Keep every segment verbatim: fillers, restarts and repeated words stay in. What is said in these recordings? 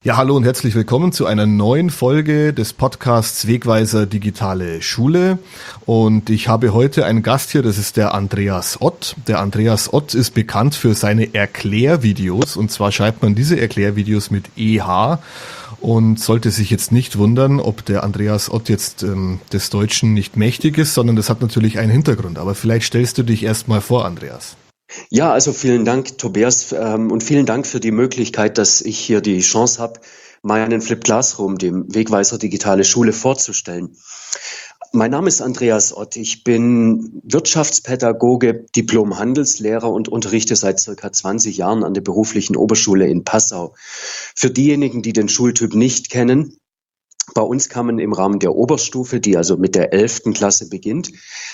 Ja, hallo und herzlich willkommen zu einer neuen Folge des Podcasts Wegweiser Digitale Schule. Und ich habe heute einen Gast hier, das ist der Andreas Ott. Der Andreas Ott ist bekannt für seine Erklärvideos, und zwar schreibt man diese Erklärvideos mit E H und sollte sich jetzt nicht wundern, ob der Andreas Ott jetzt ähm, des Deutschen nicht mächtig ist, sondern das hat natürlich einen Hintergrund. Aber vielleicht stellst du dich erst mal vor, Andreas. Ja, also vielen Dank, Tobias, ähm, und vielen Dank für die Möglichkeit, dass ich hier die Chance habe, meinen Flip Classroom, dem Wegweiser Digitale Schule, vorzustellen. Mein Name ist Andreas Ott. Ich bin Wirtschaftspädagoge, Diplom-Handelslehrer und unterrichte seit circa zwanzig Jahren an der beruflichen Oberschule in Passau. Für diejenigen, die den Schultyp nicht kennen, bei uns kann man im Rahmen der Oberstufe, die also mit der elften Klasse beginnt,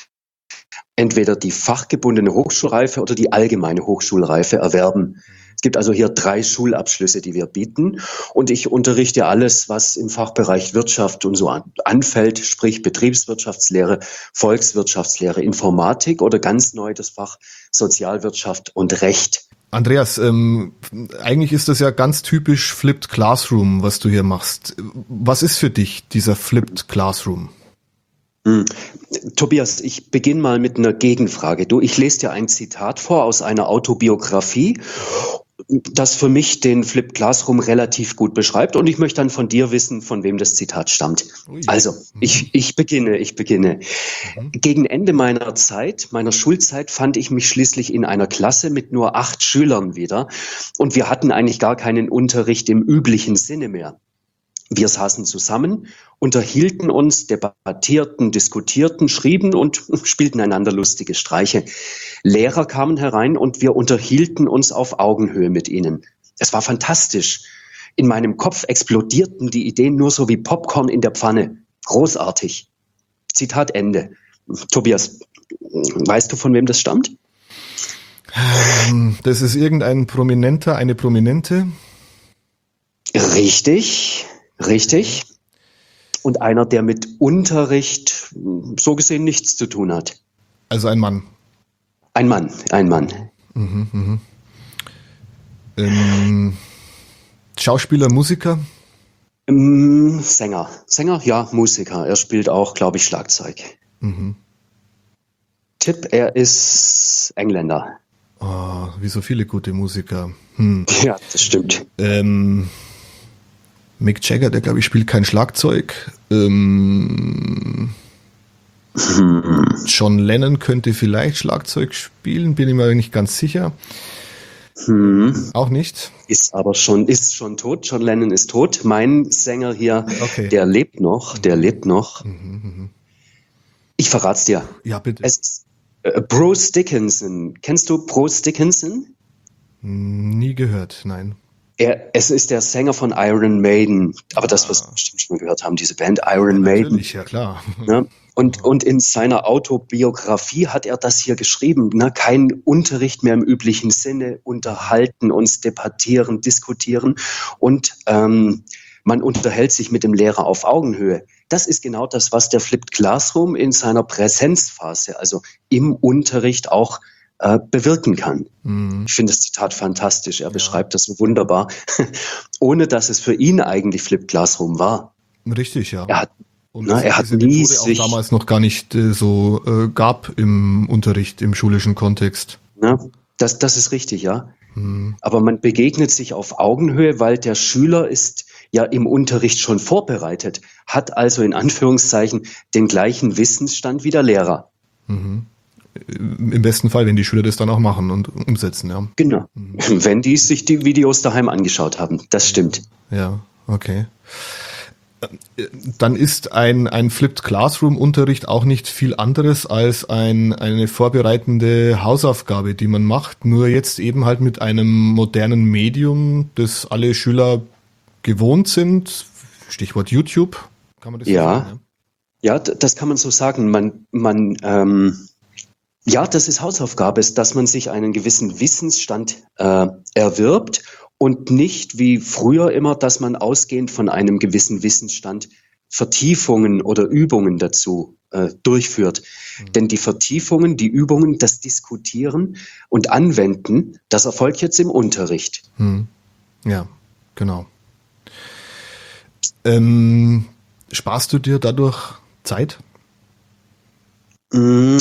entweder die fachgebundene Hochschulreife oder die allgemeine Hochschulreife erwerben. Es gibt also hier drei Schulabschlüsse, die wir bieten. Und ich unterrichte alles, was im Fachbereich Wirtschaft und so anfällt, sprich Betriebswirtschaftslehre, Volkswirtschaftslehre, Informatik oder ganz neu das Fach Sozialwirtschaft und Recht. Andreas, ähm, eigentlich ist das ja ganz typisch Flipped Classroom, was du hier machst. Was ist für dich dieser Flipped Classroom? Hm. Tobias, ich beginne mal mit einer Gegenfrage. Du, ich lese dir ein Zitat vor aus einer Autobiografie, das für mich den Flip Classroom relativ gut beschreibt, und ich möchte dann von dir wissen, von wem das Zitat stammt. Ui. Also, mhm. ich, ich beginne, ich beginne. Mhm. Gegen Ende meiner Zeit, meiner Schulzeit, fand ich mich schließlich in einer Klasse mit nur acht Schülern wieder, und wir hatten eigentlich gar keinen Unterricht im üblichen Sinne mehr. Wir saßen zusammen, unterhielten uns, debattierten, diskutierten, schrieben und spielten einander lustige Streiche. Lehrer kamen herein und wir unterhielten uns auf Augenhöhe mit ihnen. Es war fantastisch. In meinem Kopf explodierten die Ideen nur so wie Popcorn in der Pfanne. Großartig. Zitat Ende. Tobias, weißt du, von wem das stammt? Ähm, das ist irgendein Prominenter, eine Prominente. Richtig. Richtig. Und einer, der mit Unterricht so gesehen nichts zu tun hat. Also ein Mann. Ein Mann, ein Mann. Mhm, mhm. Ähm, Schauspieler, Musiker? Ähm, Sänger. Sänger, ja, Musiker. Er spielt auch, glaube ich, Schlagzeug. Mhm. Tipp, er ist Engländer. Oh, wie so viele gute Musiker. Hm. Ja, das stimmt. Ähm... Mick Jagger, der glaube ich spielt kein Schlagzeug. Ähm, hm. John Lennon könnte vielleicht Schlagzeug spielen, bin ich mir nicht ganz sicher. Hm. Auch nicht. Ist aber schon, ist schon tot. John Lennon ist tot. Mein Sänger hier, okay. der lebt noch, der lebt noch. Mhm, mh. Ich verrat's dir. Ja, bitte. Es ist äh, Bruce Dickinson. Kennst du Bruce Dickinson? Nie gehört, nein. Er, es ist der Sänger von Iron Maiden, aber das, was wir bestimmt schon gehört haben, diese Band Iron ja, Maiden. Natürlich, ja klar. Ne? Und, und in seiner Autobiografie hat er das hier geschrieben, ne? Kein Unterricht mehr im üblichen Sinne, unterhalten, uns debattieren, diskutieren, und ähm, man unterhält sich mit dem Lehrer auf Augenhöhe. Das ist genau das, was der Flipped Classroom in seiner Präsenzphase, also im Unterricht, auch Äh, bewirken kann. Mhm. Ich finde das Zitat fantastisch. Er ja. beschreibt das so wunderbar, ohne dass es für ihn eigentlich Flipped Classroom war. Richtig, ja. Er hat, Und na, er hat diese nie Methode sich auch damals noch gar nicht äh, so äh, gab im Unterricht, im schulischen Kontext. Na, das, das ist richtig, ja. Mhm. Aber man begegnet sich auf Augenhöhe, weil der Schüler ist ja im Unterricht schon vorbereitet, hat also in Anführungszeichen den gleichen Wissensstand wie der Lehrer. Mhm. Im besten Fall, wenn die Schüler das dann auch machen und umsetzen, ja. Genau, mhm. wenn die sich die Videos daheim angeschaut haben, das stimmt. Ja, okay. Dann ist ein, ein Flipped Classroom-Unterricht auch nicht viel anderes als ein, eine vorbereitende Hausaufgabe, die man macht, nur jetzt eben halt mit einem modernen Medium, das alle Schüler gewohnt sind, Stichwort YouTube, kann man das ja. so sagen? Ja, ja, das kann man so sagen. Man, man ähm Ja, das ist Hausaufgabe, ist, dass man sich einen gewissen Wissensstand äh, erwirbt und nicht wie früher immer, dass man ausgehend von einem gewissen Wissensstand Vertiefungen oder Übungen dazu äh, durchführt. Mhm. Denn die Vertiefungen, die Übungen, das Diskutieren und Anwenden, das erfolgt jetzt im Unterricht. Mhm. Ja, genau. Ähm, sparst du dir dadurch Zeit? Mm,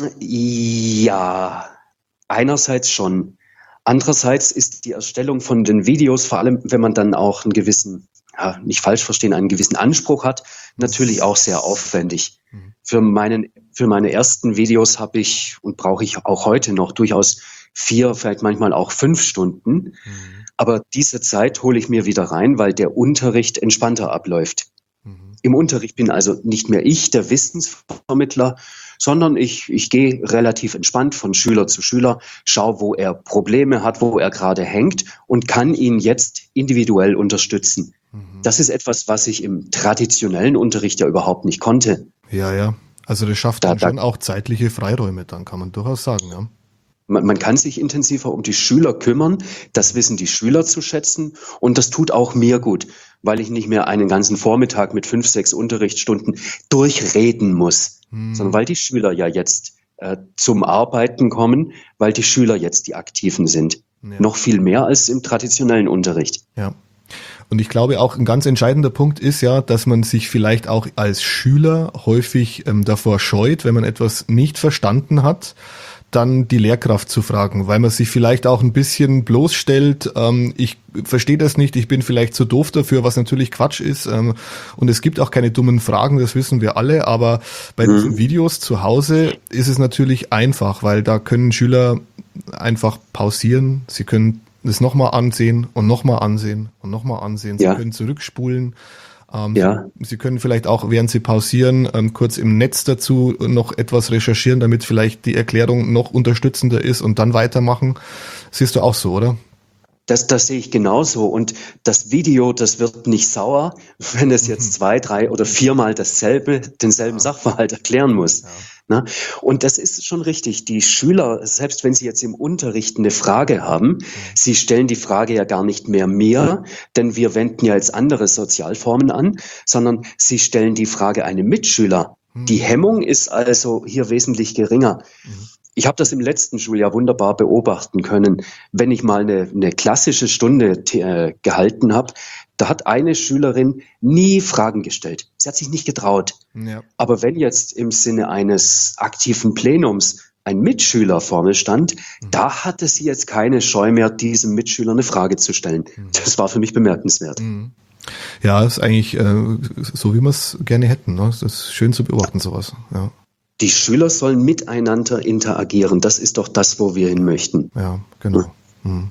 ja, einerseits schon. Andererseits ist die Erstellung von den Videos, vor allem wenn man dann auch einen gewissen, ja, nicht falsch verstehen, einen gewissen Anspruch hat, natürlich auch sehr aufwendig. Mhm. Für meinen, für meine ersten Videos habe ich und brauche ich auch heute noch durchaus vier, vielleicht manchmal auch fünf Stunden. Mhm. Aber diese Zeit hole ich mir wieder rein, weil der Unterricht entspannter abläuft. Mhm. Im Unterricht bin also nicht mehr ich, der Wissensvermittler, sondern ich, ich gehe relativ entspannt von Schüler zu Schüler, schaue, wo er Probleme hat, wo er gerade hängt und kann ihn jetzt individuell unterstützen. Mhm. Das ist etwas, was ich im traditionellen Unterricht ja überhaupt nicht konnte. Ja, ja. Also das schafft da, dann schon da, auch zeitliche Freiräume, dann kann man durchaus sagen, ja. Man, man kann sich intensiver um die Schüler kümmern, das wissen die Schüler zu schätzen und das tut auch mir gut, weil ich nicht mehr einen ganzen Vormittag mit fünf, sechs Unterrichtsstunden durchreden muss, hm. sondern weil die Schüler ja jetzt äh, zum Arbeiten kommen, weil die Schüler jetzt die Aktiven sind. Ja. Noch viel mehr als im traditionellen Unterricht. Ja. Und ich glaube auch ein ganz entscheidender Punkt ist ja, dass man sich vielleicht auch als Schüler häufig ähm, davor scheut, wenn man etwas nicht verstanden hat, dann die Lehrkraft zu fragen, weil man sich vielleicht auch ein bisschen bloßstellt, ähm, ich verstehe das nicht, ich bin vielleicht zu doof dafür, was natürlich Quatsch ist, ähm, und es gibt auch keine dummen Fragen, das wissen wir alle, aber bei mhm. diesen Videos zu Hause ist es natürlich einfach, weil da können Schüler einfach pausieren, sie können es nochmal ansehen und nochmal ansehen und nochmal ansehen, sie ja. können zurückspulen. Ähm, ja. Sie können vielleicht auch, während Sie pausieren, ähm, kurz im Netz dazu noch etwas recherchieren, damit vielleicht die Erklärung noch unterstützender ist und dann weitermachen. Siehst du auch so, oder? Das, das sehe ich genauso. Und das Video, das wird nicht sauer, wenn es jetzt mhm. zwei, drei oder viermal dasselbe, denselben ja. Sachverhalt erklären muss. Ja. Na? Und das ist schon richtig. Die Schüler, selbst wenn sie jetzt im Unterricht eine Frage haben, mhm. sie stellen die Frage ja gar nicht mehr mir, denn wir wenden ja jetzt andere Sozialformen an, sondern sie stellen die Frage einem Mitschüler. Mhm. Die Hemmung ist also hier wesentlich geringer. Mhm. Ich habe das im letzten Schuljahr wunderbar beobachten können. Wenn ich mal eine, eine klassische Stunde äh, gehalten habe, da hat eine Schülerin nie Fragen gestellt. Sie hat sich nicht getraut. Ja. Aber wenn jetzt im Sinne eines aktiven Plenums ein Mitschüler vorne stand, mhm. da hatte sie jetzt keine Scheu mehr, diesem Mitschüler eine Frage zu stellen. Mhm. Das war für mich bemerkenswert. Mhm. Ja, ist eigentlich äh, so, wie wir es gerne hätten. Ne? Das ist schön zu beobachten, sowas. Ja. Die Schüler sollen miteinander interagieren. Das ist doch das, wo wir hin möchten. Ja, genau. Hm.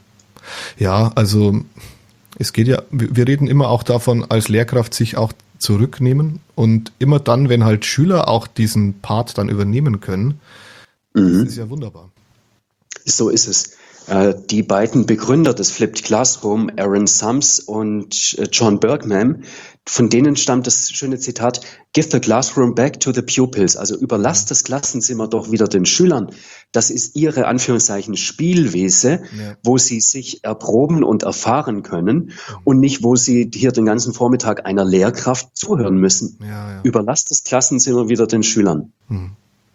Ja, also es geht ja, wir reden immer auch davon, als Lehrkraft sich auch zurücknehmen und immer dann, wenn halt Schüler auch diesen Part dann übernehmen können, mhm. das ist ja wunderbar. So ist es. Die beiden Begründer des Flipped Classroom, Aaron Sams und John Bergman, von denen stammt das schöne Zitat, "Give the classroom back to the pupils", also überlasst das Klassenzimmer doch wieder den Schülern. Das ist ihre, Anführungszeichen, Spielwiese, ja. wo sie sich erproben und erfahren können mhm. und nicht, wo sie hier den ganzen Vormittag einer Lehrkraft zuhören müssen. Ja, ja. Überlasst das Klassenzimmer wieder den Schülern. Mhm.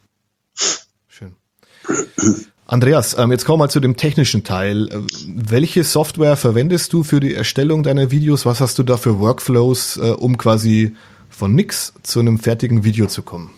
Schön. Andreas, jetzt kommen wir mal zu dem technischen Teil. Welche Software verwendest du für die Erstellung deiner Videos? Was hast du da für Workflows, um quasi von nix zu einem fertigen Video zu kommen?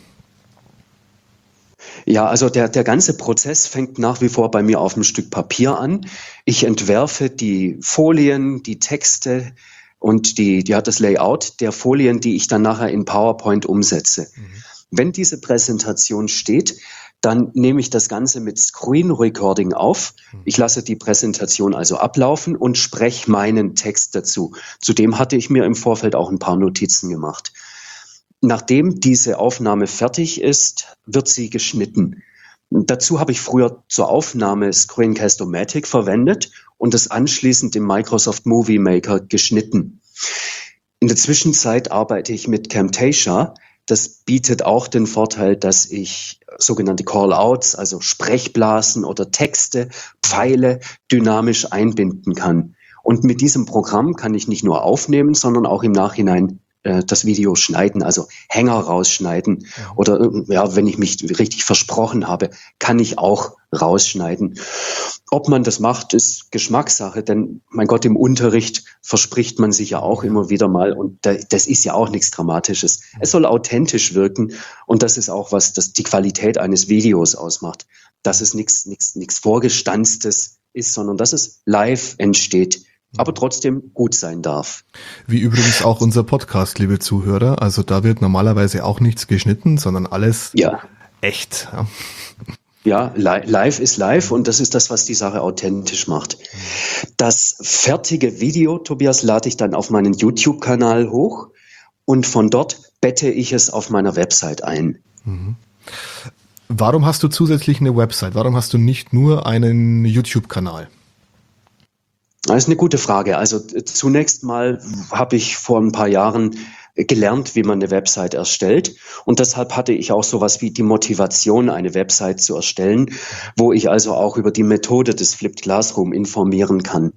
Ja, also der, der ganze Prozess fängt nach wie vor bei mir auf einem Stück Papier an. Ich entwerfe die Folien, die Texte und die, die hat das Layout der Folien, die ich dann nachher in PowerPoint umsetze. Mhm. Wenn diese Präsentation steht, dann nehme ich das Ganze mit Screen Recording auf. Ich lasse die Präsentation also ablaufen und spreche meinen Text dazu. Zudem hatte ich mir im Vorfeld auch ein paar Notizen gemacht. Nachdem diese Aufnahme fertig ist, wird sie geschnitten. Dazu habe ich früher zur Aufnahme Screencast-O-Matic verwendet und es anschließend im Microsoft Movie Maker geschnitten. In der Zwischenzeit arbeite ich mit Camtasia. Das bietet auch den Vorteil, dass ich sogenannte Call-outs, also Sprechblasen oder Texte, Pfeile dynamisch einbinden kann. Und mit diesem Programm kann ich nicht nur aufnehmen, sondern auch im Nachhinein äh, das Video schneiden, also Hänger rausschneiden. Oder ja, wenn ich mich richtig versprochen habe, kann ich auch rausschneiden. Ob man das macht, ist Geschmackssache, denn mein Gott, im Unterricht verspricht man sich ja auch immer wieder mal und das ist ja auch nichts Dramatisches. Es soll authentisch wirken und das ist auch was, das die Qualität eines Videos ausmacht, dass es nichts nichts nichts Vorgestanztes ist, sondern dass es live entsteht, aber trotzdem gut sein darf. Wie übrigens auch unser Podcast, liebe Zuhörer. Also da wird normalerweise auch nichts geschnitten, sondern alles ja. echt. Ja. Ja, li- live ist live und das ist das, was die Sache authentisch macht. Das fertige Video, Tobias, lade ich dann auf meinen YouTube-Kanal hoch und von dort bette ich es auf meiner Website ein. Mhm. Warum hast du zusätzlich eine Website? Warum hast du nicht nur einen YouTube-Kanal? Das ist eine gute Frage. Also zunächst mal habe ich vor ein paar Jahren gelernt, wie man eine Website erstellt. Und deshalb hatte ich auch sowas wie die Motivation, eine Website zu erstellen, wo ich also auch über die Methode des Flipped Classroom informieren kann.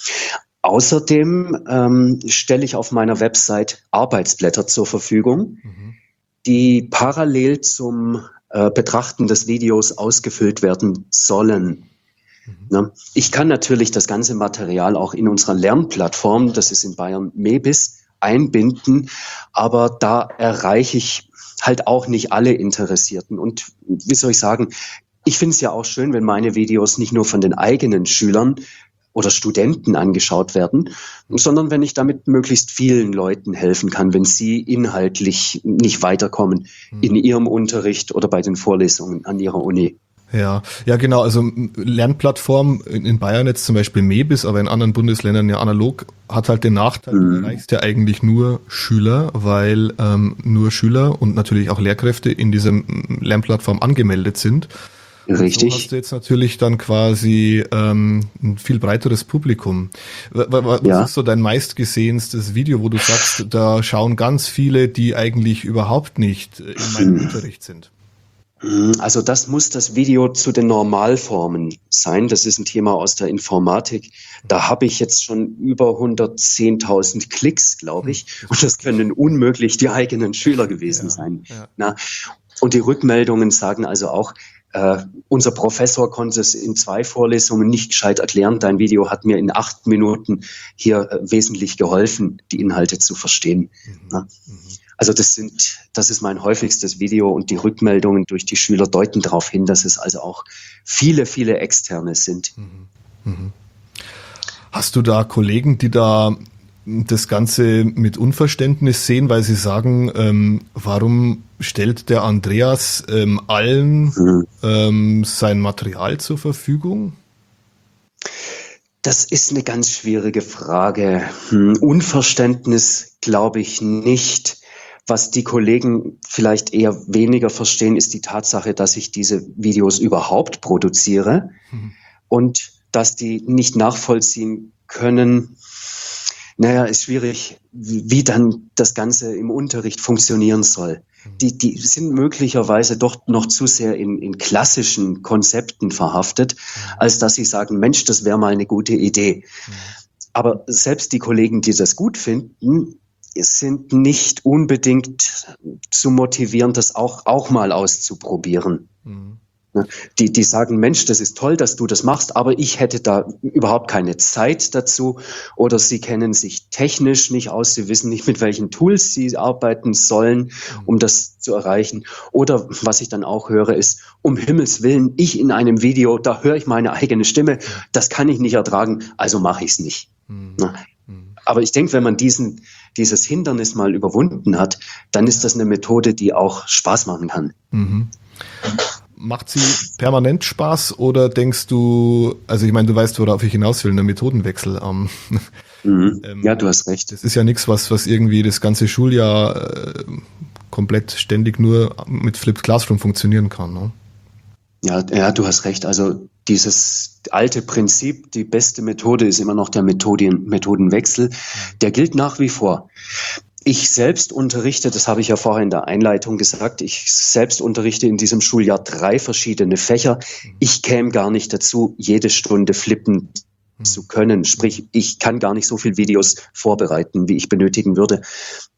Außerdem ähm, stelle ich auf meiner Website Arbeitsblätter zur Verfügung, mhm. die parallel zum äh, Betrachten des Videos ausgefüllt werden sollen. Mhm. Ich kann natürlich das ganze Material auch in unserer Lernplattform, das ist in Bayern Mebis, einbinden, aber da erreiche ich halt auch nicht alle Interessierten. Und wie soll ich sagen, ich finde es ja auch schön, wenn meine Videos nicht nur von den eigenen Schülern oder Studenten angeschaut werden, sondern wenn ich damit möglichst vielen Leuten helfen kann, wenn sie inhaltlich nicht weiterkommen in ihrem Unterricht oder bei den Vorlesungen an ihrer Uni. Ja, ja genau, also Lernplattform in Bayern jetzt zum Beispiel Mebis, aber in anderen Bundesländern ja analog, hat halt den Nachteil, du Mhm. erreichst ja eigentlich nur Schüler, weil ähm, nur Schüler und natürlich auch Lehrkräfte in dieser Lernplattform angemeldet sind. Und Richtig. so hast du jetzt natürlich dann quasi ähm, ein viel breiteres Publikum. W- w- Was Ja. ist so dein meistgesehenstes Video, wo du sagst, da schauen ganz viele, die eigentlich überhaupt nicht in meinem Unterricht sind? Also das muss das Video zu den Normalformen sein. Das ist ein Thema aus der Informatik. Da habe ich jetzt schon über hundertzehntausend Klicks, glaube ich. Und das können unmöglich die eigenen Schüler gewesen Ja, sein. ja. Na, und die Rückmeldungen sagen also auch, äh, unser Professor konnte es in zwei Vorlesungen nicht gescheit erklären. Dein Video hat mir in acht Minuten hier äh, wesentlich geholfen, die Inhalte zu verstehen. Mhm. Na? Mhm. Also das sind, das ist mein häufigstes Video und die Rückmeldungen durch die Schüler deuten darauf hin, dass es also auch viele, viele Externe sind. Mhm. Mhm. Hast du da Kollegen, die da das Ganze mit Unverständnis sehen, weil sie sagen, ähm, warum stellt der Andreas ähm, allen Mhm. ähm, sein Material zur Verfügung? Das ist eine ganz schwierige Frage. Hm, Unverständnis glaube ich nicht. Was die Kollegen vielleicht eher weniger verstehen, ist die Tatsache, dass ich diese Videos überhaupt produziere Mhm. und dass die nicht nachvollziehen können. Naja, ist schwierig, wie, wie dann das Ganze im Unterricht funktionieren soll. Die, die sind möglicherweise doch noch zu sehr in, in klassischen Konzepten verhaftet, als dass sie sagen, Mensch, das wäre mal eine gute Idee. Aber selbst die Kollegen, die das gut finden, sind nicht unbedingt zu motivieren, das auch, auch mal auszuprobieren. Mhm. Die, die sagen, Mensch, das ist toll, dass du das machst, aber ich hätte da überhaupt keine Zeit dazu. Oder sie kennen sich technisch nicht aus, sie wissen nicht, mit welchen Tools sie arbeiten sollen, um das zu erreichen. Oder was ich dann auch höre, ist, um Himmels Willen, ich in einem Video, da höre ich meine eigene Stimme, das kann ich nicht ertragen, also mache ich es nicht. Mhm. Na, aber ich denke, wenn man diesen, dieses Hindernis mal überwunden hat, dann ist das eine Methode, die auch Spaß machen kann. Mhm. Macht sie permanent Spaß oder denkst du, also ich meine, du weißt, worauf ich hinaus will, der Methodenwechsel. Ähm, Mhm. ähm, Ja, du hast recht. Das ist ja nichts, was, was irgendwie das ganze Schuljahr äh, komplett ständig nur mit Flipped Classroom funktionieren kann. Ne? Ja, ja, du hast recht. Also dieses alte Prinzip, die beste Methode ist immer noch der Methodien, Methodenwechsel. Der gilt nach wie vor. Ich selbst unterrichte, das habe ich ja vorher in der Einleitung gesagt, ich selbst unterrichte in diesem Schuljahr drei verschiedene Fächer. Ich käme gar nicht dazu, jede Stunde flippen zu können. Sprich, ich kann gar nicht so viel Videos vorbereiten, wie ich benötigen würde.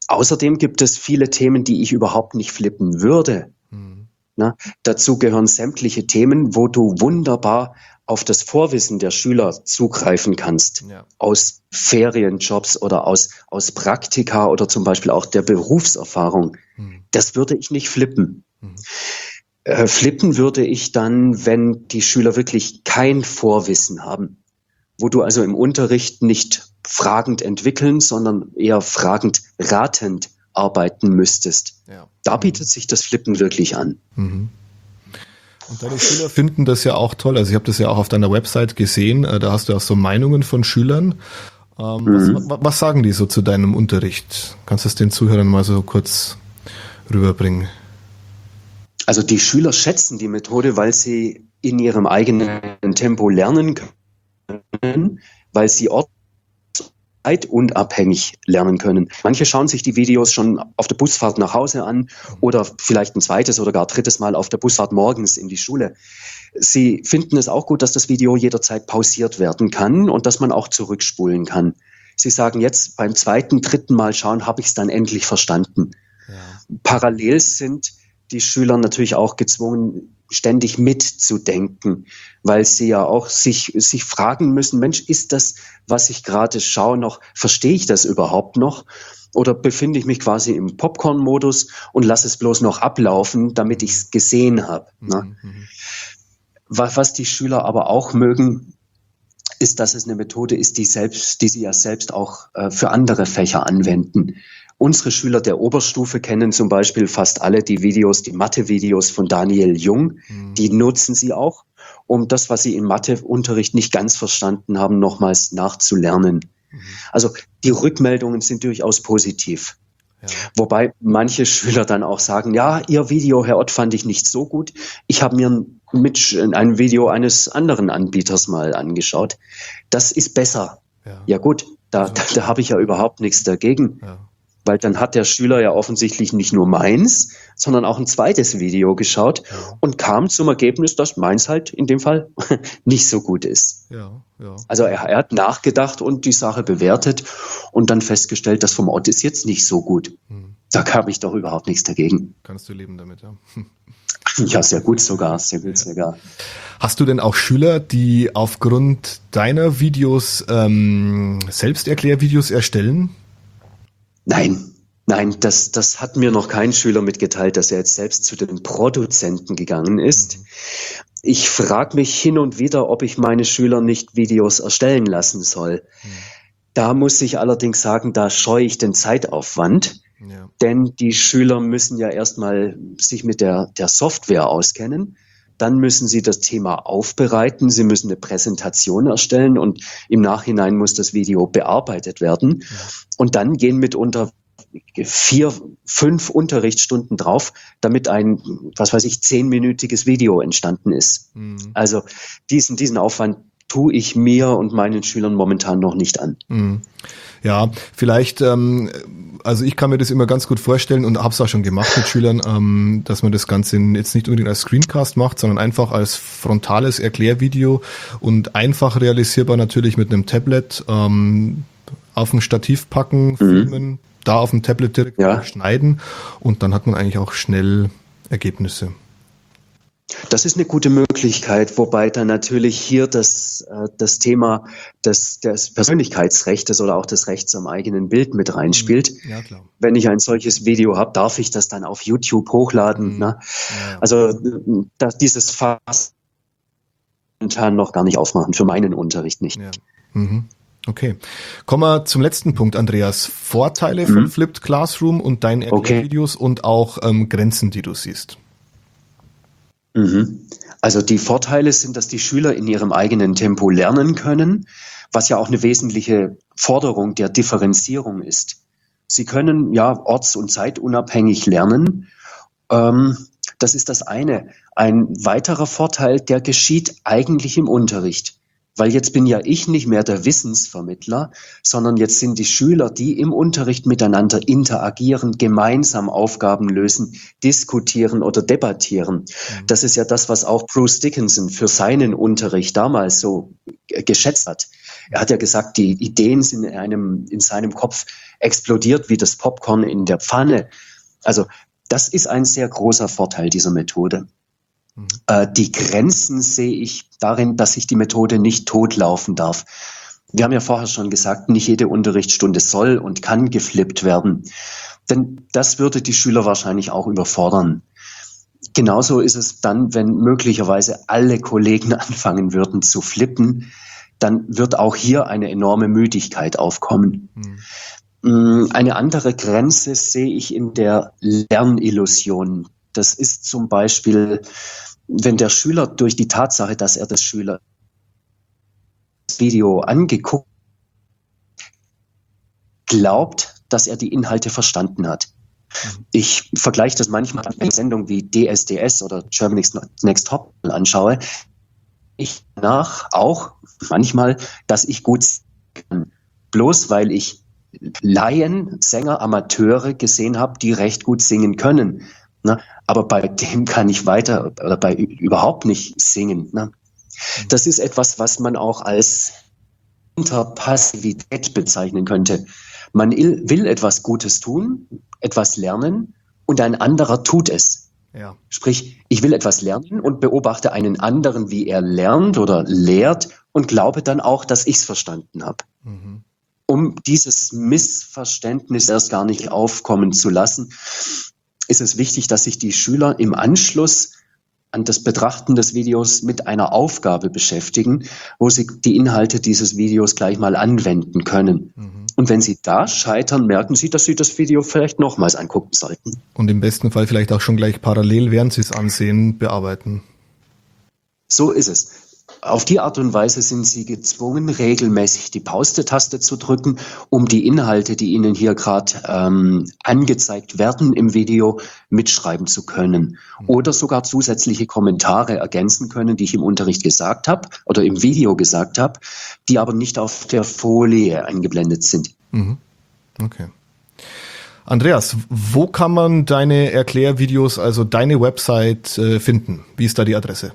Außerdem gibt es viele Themen, die ich überhaupt nicht flippen würde. Mhm. Na, dazu gehören sämtliche Themen, wo du wunderbar auf das Vorwissen der Schüler zugreifen kannst, ja. Aus Ferienjobs oder aus, aus Praktika oder zum Beispiel auch der Berufserfahrung. Mhm. Das würde ich nicht flippen. Mhm. Äh, flippen würde ich dann, wenn die Schüler wirklich kein Vorwissen haben, wo du also im Unterricht nicht fragend entwickeln, sondern eher fragend ratend arbeiten müsstest. Ja. Da bietet sich das Flippen wirklich an. Mhm. Und deine Schüler finden das ja auch toll. Also ich habe das ja auch auf deiner Website gesehen. Da hast du auch so Meinungen von Schülern. Ähm, mhm. was, was sagen die so zu deinem Unterricht? Kannst du es den Zuhörern mal so kurz rüberbringen? Also die Schüler schätzen die Methode, weil sie in ihrem eigenen Tempo lernen können, weil sie unabhängig lernen können. Manche schauen sich die Videos schon auf der Busfahrt nach Hause an oder vielleicht ein zweites oder gar drittes Mal auf der Busfahrt morgens in die Schule. Sie finden es auch gut, dass das Video jederzeit pausiert werden kann und dass man auch zurückspulen kann. Sie sagen jetzt beim zweiten, dritten Mal schauen, habe ich es dann endlich verstanden. Ja. Parallel sind die Schüler natürlich auch gezwungen, ständig mitzudenken, weil sie ja auch sich, sich fragen müssen, Mensch, ist das, was ich gerade schaue, noch, verstehe ich das überhaupt noch? Oder befinde ich mich quasi im Popcorn-Modus und lasse es bloß noch ablaufen, damit ich es gesehen habe? Mhm. Ne? Was, was die Schüler aber auch mögen, ist, dass es eine Methode ist, die selbst, die sie ja selbst auch äh, für andere Fächer anwenden. Unsere Schüler der Oberstufe kennen zum Beispiel fast alle die Videos, die Mathe-Videos von Daniel Jung. Mhm. Die nutzen sie auch, um das, was sie im Matheunterricht nicht ganz verstanden haben, nochmals nachzulernen. Mhm. Also die Rückmeldungen sind durchaus positiv. Ja. Wobei manche Schüler dann auch sagen, ja, Ihr Video, Herr Ott, fand ich nicht so gut. Ich habe mir mit ein Video eines anderen Anbieters mal angeschaut. Das ist besser. Ja, ja gut, da, also, da, da habe ich ja überhaupt nichts dagegen. Ja. Weil dann hat der Schüler ja offensichtlich nicht nur meins, sondern auch ein zweites Video geschaut ja. und kam zum Ergebnis, dass meins halt in dem Fall nicht so gut ist. Ja, ja. Also er, er hat nachgedacht und die Sache bewertet und dann festgestellt, das vom Ott ist jetzt nicht so gut. Hm. Da habe ich doch überhaupt nichts dagegen. Kannst du leben damit, ja. Ja, sehr gut sogar, sehr gut sogar. Hast du denn auch Schüler, die aufgrund deiner Videos ähm, Selbsterklärvideos erstellen? Nein, nein, das, das hat mir noch kein Schüler mitgeteilt, dass er jetzt selbst zu den Produzenten gegangen ist. Mhm. Ich frage mich hin und wieder, ob ich meine Schüler nicht Videos erstellen lassen soll. Mhm. Da muss ich allerdings sagen, da scheue ich den Zeitaufwand, ja. Denn die Schüler müssen ja erstmal sich mit der, der Software auskennen. Dann müssen sie das Thema aufbereiten, sie müssen eine Präsentation erstellen und im Nachhinein muss das Video bearbeitet werden. Ja. Und dann gehen mitunter vier, fünf Unterrichtsstunden drauf, damit ein, was weiß ich, zehnminütiges Video entstanden ist. Mhm. Also diesen, diesen Aufwand tue ich mir und meinen Schülern momentan noch nicht an. Mhm. Ja, vielleicht, ähm, also ich kann mir das immer ganz gut vorstellen und habe es auch schon gemacht mit Schülern, ähm, dass man das Ganze jetzt nicht unbedingt als Screencast macht, sondern einfach als frontales Erklärvideo und einfach realisierbar natürlich mit einem Tablet ähm, auf ein Stativ packen, filmen, mhm. da auf dem Tablet direkt ja. schneiden und dann hat man eigentlich auch schnell Ergebnisse. Das ist eine gute Möglichkeit, wobei dann natürlich hier das, äh, das Thema des, des Persönlichkeitsrechts oder auch des Rechts am eigenen Bild mit reinspielt. Ja, klar. Wenn ich ein solches Video habe, darf ich das dann auf YouTube hochladen. Mhm. Ne? Ja. Also das, dieses Fass momentan noch gar nicht aufmachen, für meinen Unterricht nicht. Ja. Mhm. Okay. Kommen wir zum letzten Punkt, Andreas. Vorteile mhm. von Flipped Classroom und deinen Erklärvideos okay. und auch ähm, Grenzen, die du siehst. Also die Vorteile sind, dass die Schüler in ihrem eigenen Tempo lernen können, was ja auch eine wesentliche Forderung der Differenzierung ist. Sie können ja orts- und zeitunabhängig lernen. Ähm, das ist das eine. Ein weiterer Vorteil, der geschieht eigentlich im Unterricht. Weil jetzt bin ja ich nicht mehr der Wissensvermittler, sondern jetzt sind die Schüler, die im Unterricht miteinander interagieren, gemeinsam Aufgaben lösen, diskutieren oder debattieren. Mhm. Das ist ja das, was auch Bruce Dickinson für seinen Unterricht damals so geschätzt hat. Er hat ja gesagt, die Ideen sind in einem, in seinem Kopf explodiert wie das Popcorn in der Pfanne. Also das ist ein sehr großer Vorteil dieser Methode. Mhm. Äh, die Grenzen sehe ich darin, dass sich die Methode nicht totlaufen darf. Wir haben ja vorher schon gesagt, nicht jede Unterrichtsstunde soll und kann geflippt werden. Denn das würde die Schüler wahrscheinlich auch überfordern. Genauso ist es dann, wenn möglicherweise alle Kollegen anfangen würden zu flippen, dann wird auch hier eine enorme Müdigkeit aufkommen. Mhm. Eine andere Grenze sehe ich in der Lernillusion. Das ist zum Beispiel, wenn der Schüler durch die Tatsache, dass er das Schüler Video angeguckt, glaubt, dass er die Inhalte verstanden hat. Ich vergleiche das manchmal mit einer Sendung wie D S D S oder Germany's Next Top anschaue. Ich nach auch manchmal, dass ich gut singen kann. Bloß weil ich Laien, Sänger, Amateure gesehen habe, die recht gut singen können. Ne? Aber bei dem kann ich weiter oder bei überhaupt nicht singen. Ne? Das ist etwas, was man auch als Interpassivität bezeichnen könnte. Man will etwas Gutes tun, etwas lernen und ein anderer tut es. Ja. Sprich, ich will etwas lernen und beobachte einen anderen, wie er lernt oder lehrt und glaube dann auch, dass ich es verstanden habe. Mhm. Um dieses Missverständnis erst gar nicht aufkommen zu lassen, ist es wichtig, dass sich die Schüler im Anschluss an das Betrachten des Videos mit einer Aufgabe beschäftigen, wo sie die Inhalte dieses Videos gleich mal anwenden können. Mhm. Und wenn sie da scheitern, merken sie, dass sie das Video vielleicht nochmals angucken sollten. Und im besten Fall vielleicht auch schon gleich parallel, während sie es ansehen, bearbeiten. So ist es. Auf die Art und Weise sind sie gezwungen, regelmäßig die Pause-Taste zu drücken, um die Inhalte, die ihnen hier gerade ähm, angezeigt werden im Video, mitschreiben zu können. Oder sogar zusätzliche Kommentare ergänzen können, die ich im Unterricht gesagt habe oder im Video gesagt habe, die aber nicht auf der Folie eingeblendet sind. Mhm. Okay. Andreas, wo kann man deine Erklärvideos, also deine Website äh, finden? Wie ist da die Adresse?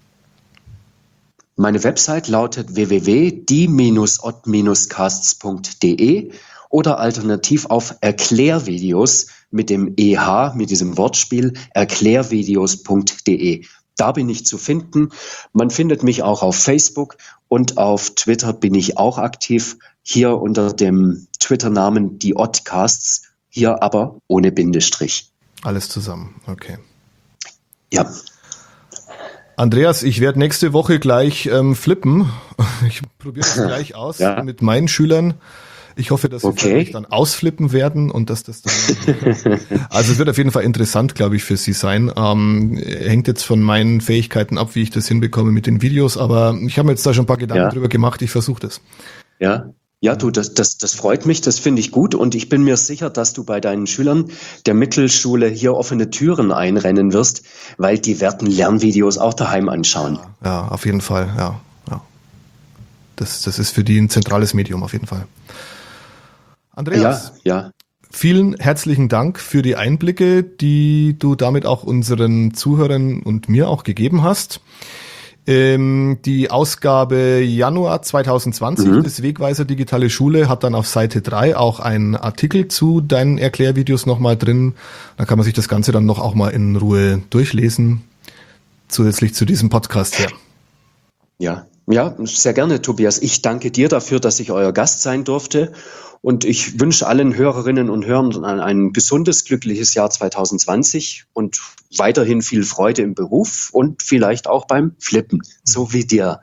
Meine Website lautet w w w punkt die Bindestrich ott casts punkt d e oder alternativ auf Erklärvideos mit dem E H, mit diesem Wortspiel, erklärvideos punkt d e. Da bin ich zu finden. Man findet mich auch auf Facebook und auf Twitter bin ich auch aktiv. Hier unter dem Twitter-Namen die Oddcasts, hier aber ohne Bindestrich. Alles zusammen, okay. Ja. Andreas, ich werde nächste Woche gleich ähm, flippen. Ich probiere das gleich aus ja. mit meinen Schülern. Ich hoffe, dass sie okay. dann ausflippen werden und dass das dann. Also es wird auf jeden Fall interessant, glaube ich, für sie sein. Ähm, hängt jetzt von meinen Fähigkeiten ab, wie ich das hinbekomme mit den Videos, aber ich habe mir jetzt da schon ein paar Gedanken ja. drüber gemacht. Ich versuche das. Ja. Ja, du, das, das, das freut mich, das finde ich gut und ich bin mir sicher, dass du bei deinen Schülern der Mittelschule hier offene Türen einrennen wirst, weil die werden Lernvideos auch daheim anschauen. Ja, ja auf jeden Fall, ja. ja. Das, das ist für die ein zentrales Medium auf jeden Fall. Andreas, ja, ja. vielen herzlichen Dank für die Einblicke, die du damit auch unseren Zuhörern und mir auch gegeben hast. Ähm, die Ausgabe Januar zwanzig zwanzig mhm. des Wegweiser Digitale Schule hat dann auf Seite drei auch einen Artikel zu deinen Erklärvideos nochmal drin. Da kann man sich das Ganze dann noch auch mal in Ruhe durchlesen, zusätzlich zu diesem Podcast hier. Ja, ja, sehr gerne, Tobias. Ich danke dir dafür, dass ich euer Gast sein durfte. Und ich wünsche allen Hörerinnen und Hörern ein gesundes, glückliches Jahr zwanzig zwanzig und weiterhin viel Freude im Beruf und vielleicht auch beim Flippen, so wie dir.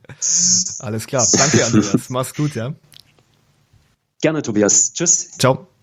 Alles klar. Danke, Andreas. Mach's gut, ja. Gerne, Tobias. Tschüss. Ciao.